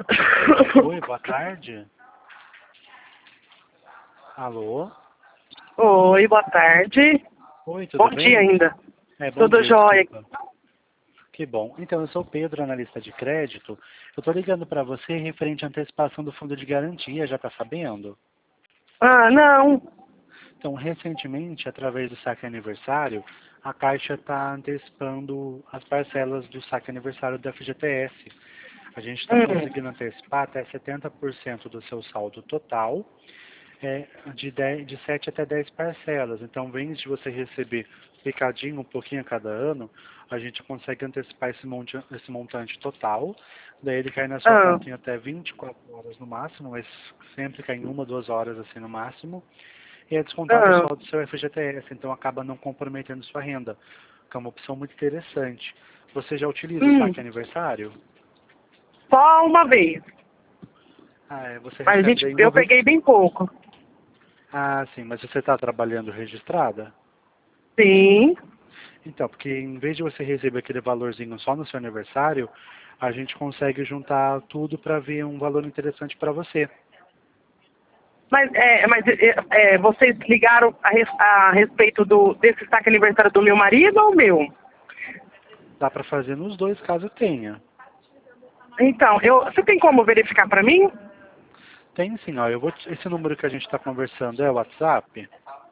Oi, boa tarde. Alô? Oi, boa tarde. Oi, Bom tudo dia bem? ainda. Bom Tudo dia, jóia. desculpa. Que bom. Então, eu sou o Pedro, analista de crédito. Eu estou ligando para você referente à antecipação do fundo de garantia, já está sabendo? Ah, não. Então, recentemente, através do saque aniversário, a Caixa está antecipando as parcelas do saque aniversário da FGTS. A gente está Hum. conseguindo antecipar até 70% do seu saldo total, de 7 até 10 parcelas. Então, em vez de você receber picadinho um pouquinho a cada ano, a gente consegue antecipar esse montante total. Daí ele cai na sua Ah, conta em até 24 horas no máximo, mas sempre cai em 1, 2 horas assim no máximo. E é descontado ah. só do seu FGTS, então acaba não comprometendo sua renda, que é uma opção muito interessante. Você já utiliza o Hum. saque aniversário? Só uma vez. Você Mas, recebe gente, daí uma eu vez. peguei bem pouco. Ah, sim, mas você está trabalhando registrada? Sim. Então, porque em vez de você receber aquele valorzinho só no seu aniversário, a gente consegue juntar tudo para ver um valor interessante para você. Mas vocês ligaram a respeito desse saque aniversário do meu marido ou meu? Dá para fazer nos dois caso tenha. Então, você tem como verificar para mim? Tem sim, ó. Esse número que a gente está conversando é o WhatsApp?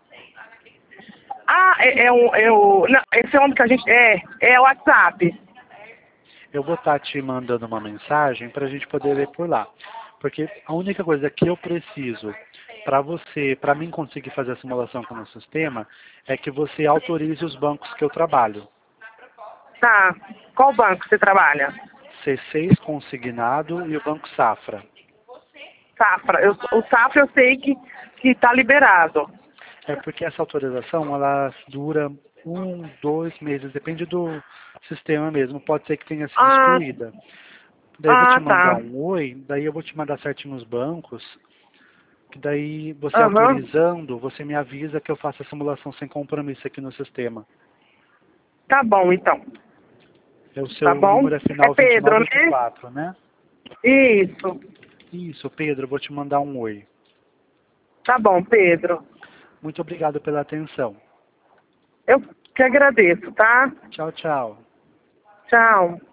Ah, não, esse é o que a gente... É o WhatsApp. Eu vou estar te mandando uma mensagem para a gente poder ler por lá. Porque a única coisa que eu preciso para mim conseguir fazer a simulação com o nosso sistema, é que você autorize os bancos que eu trabalho. Tá. Qual banco você trabalha? C6 consignado e o Banco Safra. Safra. O Safra eu sei que tá liberado. É porque essa autorização ela dura 1, 2 meses, depende do sistema mesmo. Pode ser que tenha sido Ah, excluída. Daí eu vou te mandar tá. um oi, daí eu vou te mandar certinho os bancos, que daí você Aham. autorizando, você me avisa que eu faço a simulação sem compromisso aqui no sistema. Tá bom, então. O Tá seu bom? número é É final Pedro, né? 2984, né? Isso. Isso, Pedro, eu vou te mandar um oi. Tá bom, Pedro. Muito obrigado pela atenção. Eu que agradeço, tá? Tchau, tchau. Tchau.